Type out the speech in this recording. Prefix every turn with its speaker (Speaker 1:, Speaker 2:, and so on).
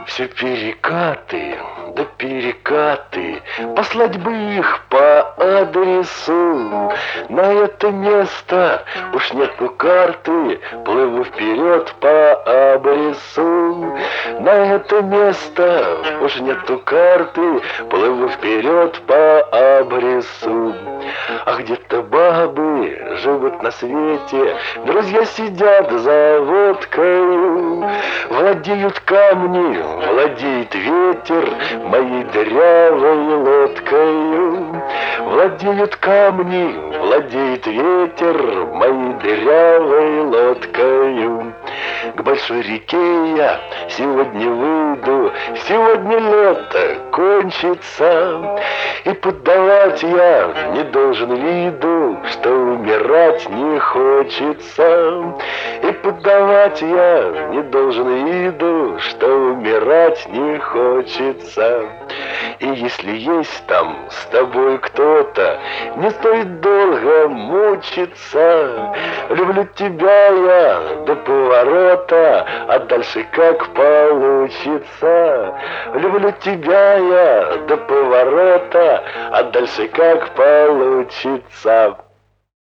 Speaker 1: Все перекаты, да перекаты, послать бы их по адресу. На это место уж нету карты, плыву вперед по абрису. На это место уж нету карты, плыву вперед по абрису. А где-то бабы живут на свете, друзья сидят за водкою, владеют камни, владеет ветер моей дырявой лодкою. Владеют камни, владеет ветер моей дырявой лодкою. К большой реке я сегодня выйду, сегодня лето кончится, и поддавать я не должен виду, что умирать не хочется. И поддавать я не должен виду, что умирать не хочется. И если есть там с тобой кто-то, не стоит долго мучиться. Люблю тебя я до поворота, а дальше как получится. Люблю тебя я до поворота, а дальше как получится.